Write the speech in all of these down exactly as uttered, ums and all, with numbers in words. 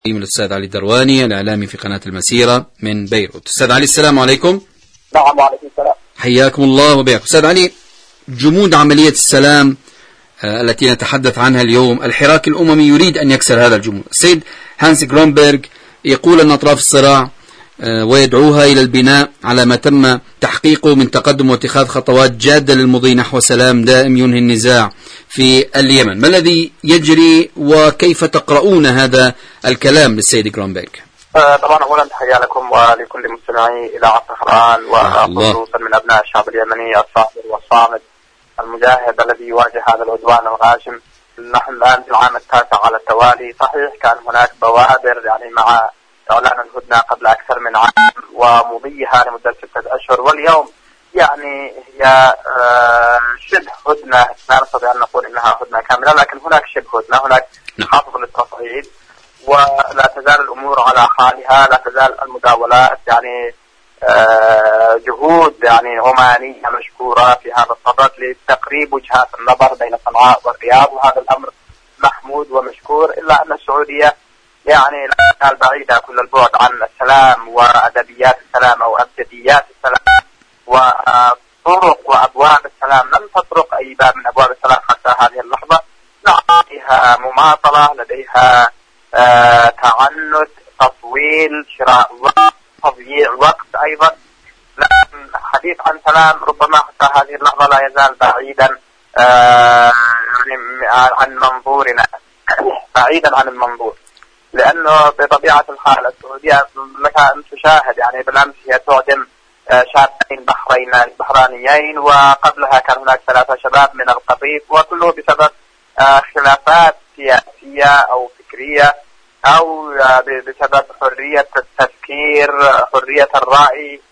الأستاذ علي الدرواني الإعلامي في قناة المسيرة من بيروت. أستاذ علي السلام عليكم. نعم وعليكم السلام. حياكم الله وبياكم. أستاذ علي، جمود عملية السلام آه التي نتحدث عنها اليوم، الحراك الأممي يريد أن يكسر هذا الجمود. السيد هانس جرونبرغ يقول أن أطراف الصراع آه ويدعوها إلى البناء على ما تم تحقيقه من تقدم واتخاذ خطوات جادة للمضي نحو سلام دائم ينهي النزاع في اليمن. ما الذي يجري وكيف تقرؤون هذا الكلام للسيد جرونبرغ؟ آه طبعا أولا تحية لكم ولكل مستمعي إذاعة القرآن، وخصوصا من أبناء الشعب اليمني الصابر والصامد المجاهد الذي يواجه هذا العدوان الغاشم. نحن الآن في العام التاسع على التوالي. صحيح كان هناك بوادر يعني مع إعلان الهدنة قبل أكثر من عام ومضيها لمدة ستة أشهر، واليوم يعني هي آه شبه هدنة. لا نستطيع أن نقول إنها هدنة كاملة، لكن هناك شبه هدنة، هناك حافظ للتصعيد، ولا تزال الأمور على حالها، لا تزال المداولات يعني آه جهود يعني عمانية مشكورة في هذا الصدد لتقريب وجهات النظر بين صنعاء والرياض، وهذا الأمر محمود ومشكور. إلا أن السعودية يعني لا تزال بعيدة كل البعد عن السلام وأدبيات السلام أو أبجديات السلام وطرق وأبواب السلام. لم تطرق أي باب من أبواب السلام حتى هذه اللحظة. لديها مماطلة، لديها آه تعنت، تطويل، شراء وقت، تضييع وقت أيضا. لكن حديث عن سلام ربما حتى هذه اللحظة لا يزال بعيدا آه يعني عن منظورنا، بعيدا عن المنظور، لأنه بطبيعة الحال السعودية لك أن تشاهد يعني بالأمس هي تعدم شابين بحرين بحرانيين، وقبلها كان هناك ثلاثة شباب من القطيف، وكله بسبب خلافات سياسية أو فكرية أو بسبب حرية التفكير، حرية الرأي،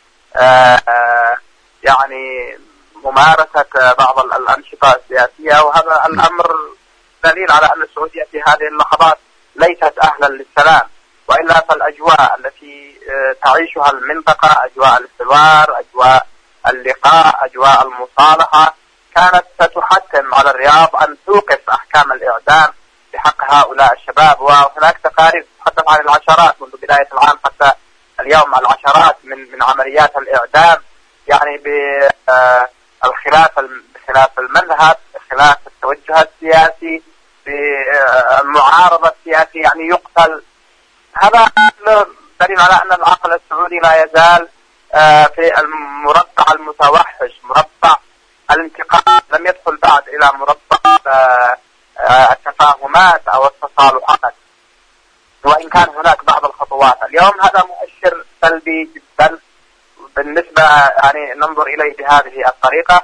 يعني ممارسة بعض الأنشطة السياسية. وهذا الأمر دليل على أن السعودية في هذه اللحظات ليست أهلا للسلام، وإلا فالأجواء التي تعيشها المنطقة، أجواء الاستوار، أجواء اللقاء، أجواء المصالحة، كانت ستحتم على الرياض أن توقف أحكام الإعدام بحق هؤلاء الشباب. وهناك تقارير تتحدث عن العشرات منذ بداية العام حتى اليوم، العشرات من من عمليات الإعدام، يعني بالخلاف بخلاف المذهب، بخلاف التوجه السياسي، بالمعارضة السياسية، يعني يقتل. هذا دليل على أن العقل السعودي لا يزال في المربع المتوحش، مربع الانتقام، لم يدخل بعد إلى مربع التفاهمات أو التصالحات، وإن كان هناك بعض الخطوات. اليوم هذا مؤشر سلبي جدا بالنسبة يعني ننظر إليه بهذه الطريقة،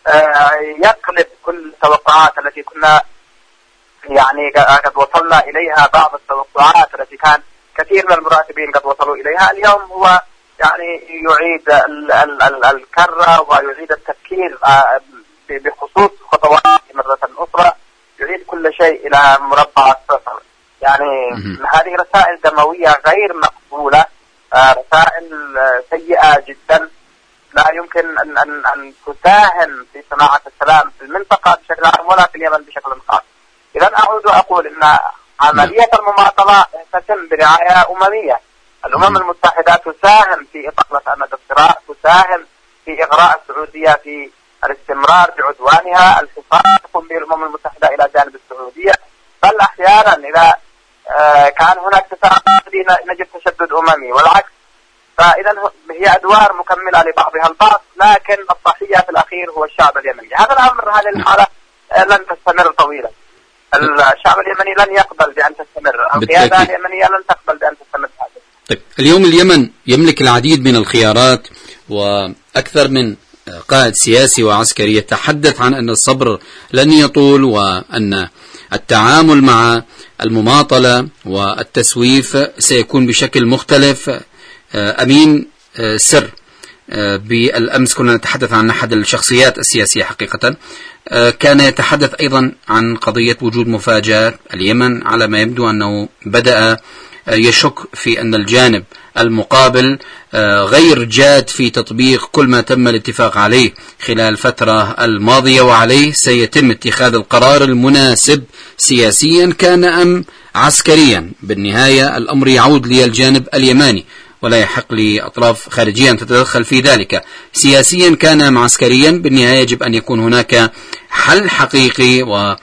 يقلب كل التوقعات التي كنا يعني قد وصلنا إليها. بعض التوقعات التي كان كثير من المراقبين قد وصلوا إليها، اليوم هو يعني يعيد ال ال ال الكرة ويعيد التفكير بخصوص خطوات مرة أخرى، يعيد كل شيء إلى مربع الصفر. يعني هذه رسائل دموية غير مقبولة، رسائل سيئة جدا، لا يمكن أن أن أن تساهم في صناعة السلام في المنطقة بشكل عام ولا في اليمن بشكل خاص. إذا أعود وأقول إن عملية المماطلة تتم برعاية أممية. الأمم المتحدة تساهم في إطالة أمد الصراع، تساهم في إغراء السعودية في الاستمرار بعدوانها. الحصار تقوم به الأمم المتحدة إلى جانب السعودية، بل أحيانا إذا آه كان هناك تساؤل نجد تشدد أممي والعكس. فإذا هي أدوار مكملة لبعضها البعض، لكن الضحية في الأخير هو الشعب اليمني. هذا الأمر، هذه الحالة آه لن تستمر طويلا. الشعب اليمني لن يقبل بأن تستمر، القيادة اليمنية لن تقبل بأن تستمر. طيب، اليوم اليمن يملك العديد من الخيارات، وأكثر من قائد سياسي وعسكري يتحدث عن أن الصبر لن يطول، وأن التعامل مع المماطلة والتسويف سيكون بشكل مختلف. أمين سر بالأمس كنا نتحدث عن أحد الشخصيات السياسية حقيقة، كان يتحدث أيضا عن قضية وجود مفاجآت. اليمن على ما يبدو أنه بدأ يشك في أن الجانب المقابل غير جاد في تطبيق كل ما تم الاتفاق عليه خلال الفترة الماضية، وعليه سيتم اتخاذ القرار المناسب سياسيا كان أم عسكريا. بالنهاية الأمر يعود للجانب اليماني، ولا يحق لأطراف خارجية أن تتدخل في ذلك. سياسيا كان أم عسكريا، بالنهاية يجب أن يكون هناك حل حقيقي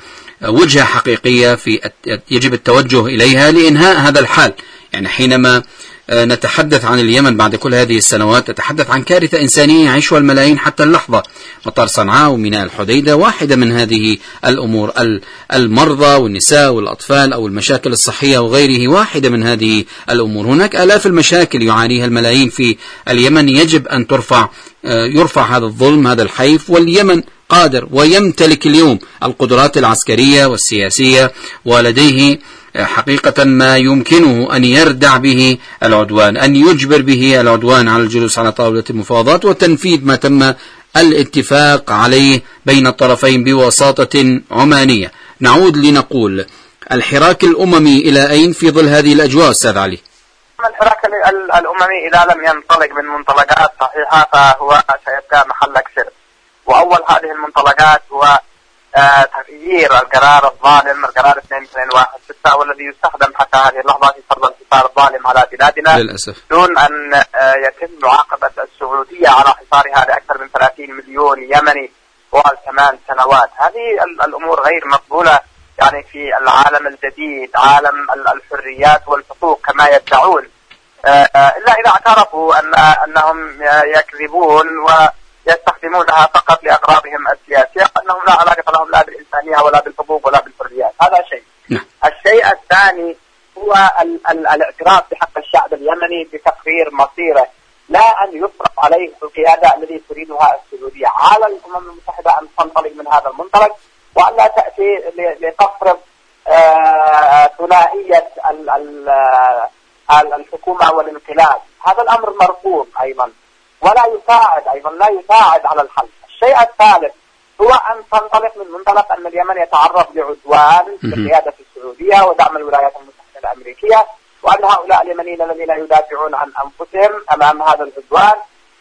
ووجهة حقيقية في يجب التوجه إليها لإنهاء هذا الحال. يعني حينما نتحدث عن اليمن بعد كل هذه السنوات نتحدث عن كارثة إنسانية يعيشها الملايين حتى اللحظة. مطار صنعاء وميناء الحديدة واحدة من هذه الأمور، المرضى والنساء والأطفال أو المشاكل الصحية وغيره واحدة من هذه الأمور. هناك آلاف المشاكل يعانيها الملايين في اليمن، يجب أن ترفع يرفع هذا الظلم هذا الحيف. واليمن قادر ويمتلك اليوم القدرات العسكرية والسياسية، ولديه حقيقة ما يمكنه أن يردع به العدوان، أن يجبر به العدوان على الجلوس على طاولة المفاوضات وتنفيذ ما تم الاتفاق عليه بين الطرفين بوساطة عمانية. نعود لنقول الحراك الأممي إلى أين في ظل هذه الأجواء أستاذ علي؟ الحراك الأممي إذا لم ينطلق من منطلقات صحيحة فهو سيبقى محلك سر، وأول هذه المنطلقات هو آه تغيير القرار الظالم، القرار اثنين اثنين واحد ستة، والذي يستخدم حتى هذه اللحظة في فرض الحصار الظالم على بلادنا للأسف، دون أن آه يتم معاقبة السعودية على حصارها لأكثر من ثلاثين مليون يمني طوال ثمان سنوات. هذه الأمور غير مقبولة يعني في العالم الجديد، عالم الحريات والحقوق كما يدعون، آه آه إلا إذا اعترفوا أن أنهم يكذبون و يستخدمونها فقط لأغراضهم السياسية، أنهم لا علاقة لهم لا بالإنسانية ولا بالحقوق ولا بالحريات. هذا شيء. نعم. الشيء الثاني هو ال ال الاعتراف بحق الشعب اليمني بتقرير مصيره، لا أن يفرض عليه القيادة التي تريدها السعودية. على الأمم المتحدة أن تنطلق من هذا المنطلق وأن لا تأتي لتفرض ثنائية الحكومة والانقلاب. هذا الأمر مرفوض أيضا، ولا يساعد أيضا لا يساعد على الحل. الشيء الثالث هو أن تنطلق من منطلق أن اليمن يتعرض لعدوان بقيادة السعودية ودعم الولايات المتحدة الأمريكية، وأن هؤلاء اليمنيين الذين يدافعون عن أنفسهم أمام هذا العدوان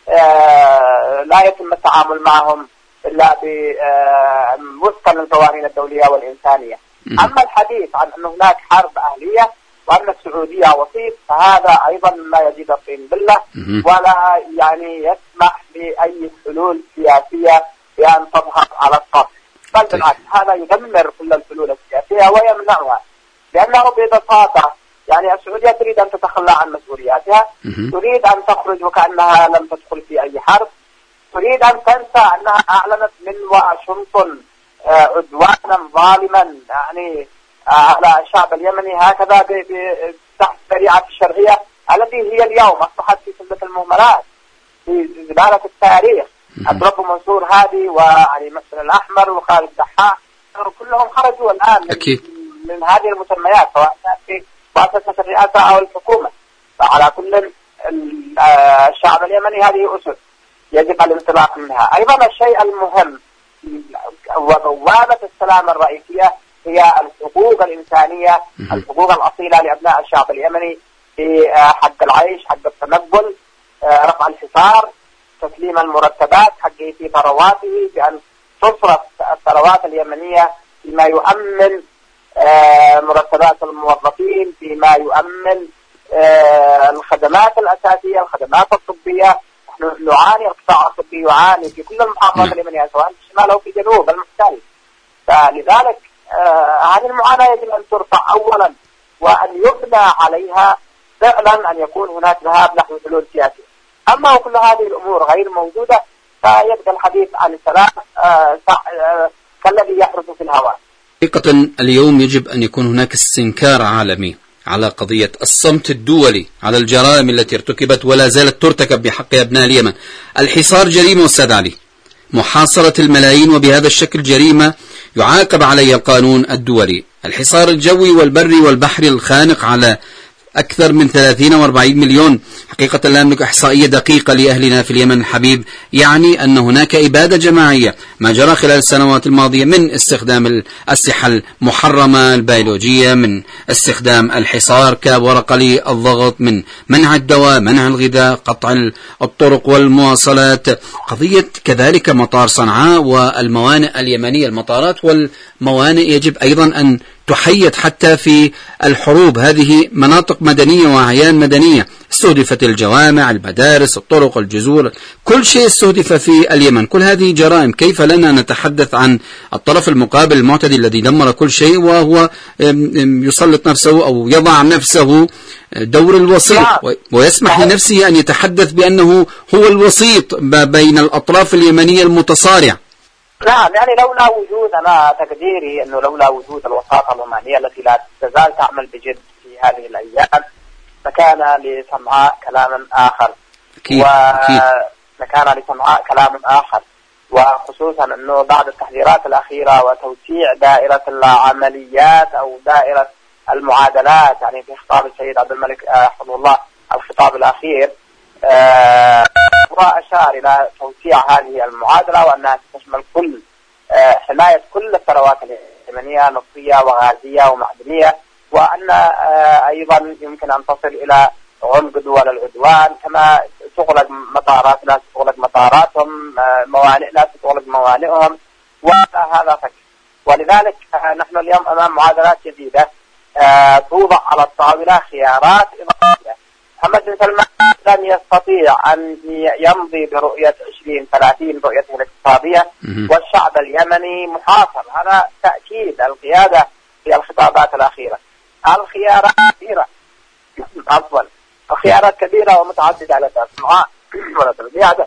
آه لا يتم التعامل معهم إلا بوفقا للقوانين الدولية والإنسانية. أما الحديث عن أن هناك حرب أهلية وأن السعودية وسيط فهذا أيضا ما يزيد الطين بلة، ولا يعني يسمح بأي حلول سياسية بأن تظهر على السطح، بل بالعكس هذا يدمر كل الحلول السياسية ويمنعها، لأنه ببساطة يعني السعودية تريد أن تتخلى عن مسؤولياتها، تريد أن تخرج وكأنها لم تدخل في أي حرب، تريد أن تنسى أنها أعلنت من واشنطن عدوانا ظالما يعني على الشعب اليمني هكذا تحت شريعة الشرعية التي هي اليوم أصبحت في سلة المهملات في زبالة التاريخ. الرب منصور هادي وعلي مسلم الأحمر وخالد دحاح كلهم خرجوا الآن أكيد من هذه المسميات سواء في مؤسسة الرئاسة أو الحكومة. فعلى كل الشعب اليمني هذه أسس يجب الانطلاق منها. أيضا الشيء المهم وبوابة السلام الرئيسية هي الحقوق الإنسانية، الحقوق الأصيلة لأبناء الشعب اليمني في حق العيش، حق التنقل، رفع الحصار، تسليم المرتبات حقه في ثرواته، بأن تصرف الثروات اليمنية فيما يؤمن مرتبات الموظفين، فيما يؤمن الخدمات الأساسية، الخدمات الطبية. نحن نعاني، القطاع الطبي يعاني في كل المحافظات اليمنية سواء في الشمال أو في الجنوب المحتل. فلذلك آه هذه المعاناة يجب أن ترفع أولا، وأن يبنى عليها فعلا أن يكون هناك ذهاب نحو حلول سياسية. أما وكل هذه الأمور غير موجودة فيبقى الحديث عن السلام آه آه كالذي يحرث في الهواء. حقيقة اليوم يجب أن يكون هناك استنكار عالمي على قضية الصمت الدولي على الجرائم التي ارتكبت ولا زالت ترتكب بحق أبناء اليمن. الحصار جريمة أستاذ علي، محاصرة الملايين وبهذا الشكل جريمة يعاقب عليها القانون الدولي. الحصار الجوي والبري والبحري الخانق على أكثر من ثلاثين وأربعين مليون. حقيقة لا أملك إحصائية دقيقة لأهلنا في اليمن الحبيب، يعني أن هناك إبادة جماعية. ما جرى خلال السنوات الماضية من استخدام الأسلحة المحرمة البيولوجية، من استخدام الحصار كورقة للضغط، من منع الدواء، منع الغذاء، قطع الطرق والمواصلات، قضية كذلك مطار صنعاء والموانئ اليمنية. المطارات والموانئ يجب أيضا أن تحيط حتى في الحروب. هذه مناطق مدنية وأعيان مدنية، استهدفت الجوامع، المدارس، الطرق، الجزور، كل شيء استهدف في اليمن. كل هذه جرائم. كيف لنا نتحدث عن الطرف المقابل المعتدي الذي دمر كل شيء وهو يسلط نفسه أو يضع نفسه دور الوسيط ويسمح لنفسه أن يتحدث بأنه هو الوسيط بين الأطراف اليمنية المتصارعة؟ نعم، يعني لولا وجود، أنا تقديري أنه لولا وجود الوساطة العمانية التي لا تزال تعمل بجد في هذه الأيام لكان لصنعاء كلام آخر. أكيد. لكان لصنعاء كلام آخر، وخصوصا أنه بعد التحذيرات الأخيرة وتوسيع دائرة العمليات أو دائرة المعادلات، يعني في خطاب السيد عبد الملك حفظه الله الخطاب الأخير، آه وأشار إلى توسيع هذه المعادلة وأنها تشمل كل آه حماية كل الثروات اليمنية نفطية وغازية ومعدنية، وأن آه أيضا يمكن أن تصل إلى غلق دول العدوان، كما تغلق مطارات لا تغلق مطاراتهم، آه موانئ لا تغلق موانئهم، وهذا فكر. ولذلك آه نحن اليوم أمام معادلات جديدة آه توضع على الطاولة خيارات إضافية. محمد بن سلمان لن يستطيع أن يمضي برؤية عشرين ثلاثين رؤيته الاقتصادية والشعب اليمني محاصر. هذا تأكيد القيادة في الخطابات الأخيرة. الخيارات كثيرة، عفوا الخيارات كبيرة ومتعددة على صنعاء ولا القيادة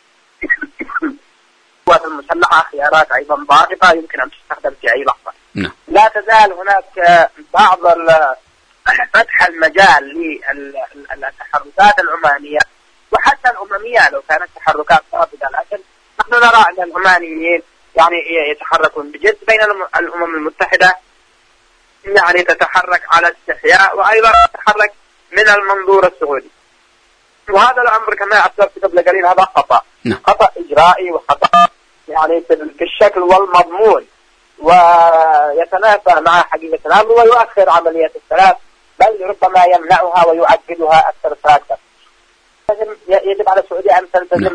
القوات المسلحة خيارات أيضا ضاغطة يمكن أن تستخدم في أي لحظة. لا تزال هناك بعض فتح المجال للتحركات العمانية وحتى الأممية لو كانت تحركات ثابتة، لكن نحن نرى أن العمانيين يعني يتحركون بجد. بين الأمم المتحدة يعني تتحرك على استحياء، وأيضا تتحرك من المنظور السعودي، وهذا الأمر كما أسلفت قبل قليل هذا خطأ خطأ إجرائي وخطأ يعني في الشكل والمضمون، ويتنافى مع حقيقة الأمر ويؤخر عملية السلام، بل ربما يمنعها ويعجلها أكثر فأكثر. يجب على السعودية أن تلتزم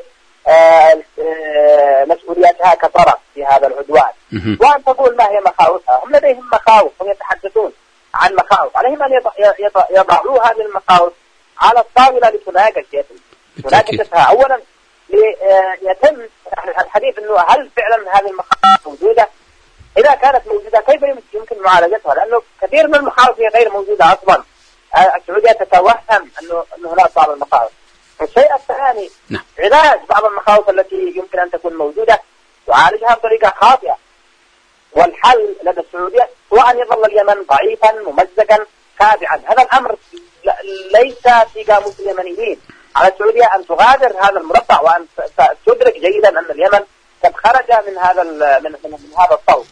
بمسؤولياتها كطرف في هذا العدوان، وأن تقول ما هي مخاوفها. هم لديهم مخاوف، هم يتحدثون عن مخاوف، عليهم أن يضعوا هذه المخاوف على الطاولة لتناقش تناقشها. أولا يتم الحديث أنه هل فعلا هذه المخاوف موجودة؟ إذا كانت موجودة كيف يمكن معالجتها؟ لأنه كثير من المخاوف هي غير موجودة أصلا. السعودية تتوهم أنه أنه هناك بعض المخاوف. الشيء الثاني علاج بعض المخاوف التي يمكن أن تكون موجودة وعالجها بطريقة خاطئة. والحل لدى السعودية هو أن يظل اليمن ضعيفا ممزقا خادعا. هذا الأمر ليس في قاموس اليمنيين. على السعودية أن تغادر هذا المربع وأن تدرك جيدا أن اليمن قد خرج من هذا من, من, من هذا الصوت.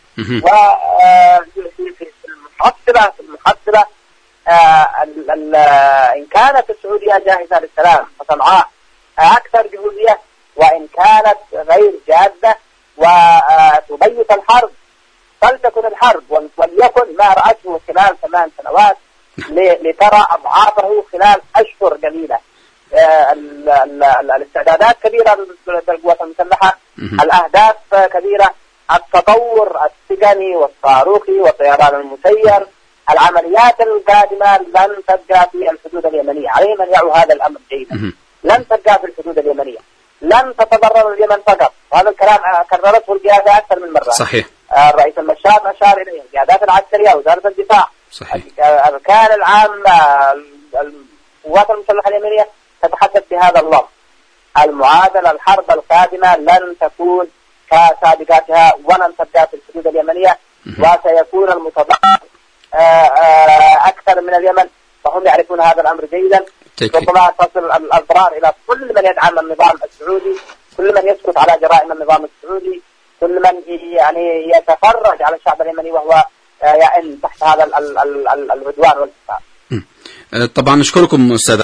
وفي المحصلة في المحصلة إن كانت السعودية جاهزة للسلام فصنعاء أكثر جهودية، وإن كانت غير جادة وتبيت الحرب فلتكن الحرب، وليكن ما رأته خلال ثمان سنوات لترى أضعافه خلال أشهر قليلة. الاستعدادات كبيرة للقوات المسلحة، الأهداف كبيرة، التطور التقني والصاروخي والطيران المسير، العمليات القادمة لن تبقى في الحدود اليمنية. عليهم أن يعوا هذا الأمر جيدا. لن تبقى في الحدود اليمنية، لن تتضرر اليمن فقط. هذا الكلام كررته القيادة أكثر من مرة. صحيح. الرئيس المشار أشار إليه، القيادات العسكرية، وزارة الدفاع، صحيح. الأركان العامة، القوات المسلحة اليمنية تتحدث بهذا اللفظ. المعادلة الحرب القادمة لن تكون كسابقاتها ولن تبقى في الحدود اليمنية، وسيكون المتضرر أكثر من اليمن، فهم يعرفون هذا الأمر جيدا. ربما تصل الأضرار إلى كل من يدعم النظام السعودي، كل من يسكت على جرائم النظام السعودي، كل من يعني يتفرج على الشعب اليمني وهو يئن تحت هذا العدوان والانتقام. طبعا نشكركم أستاذ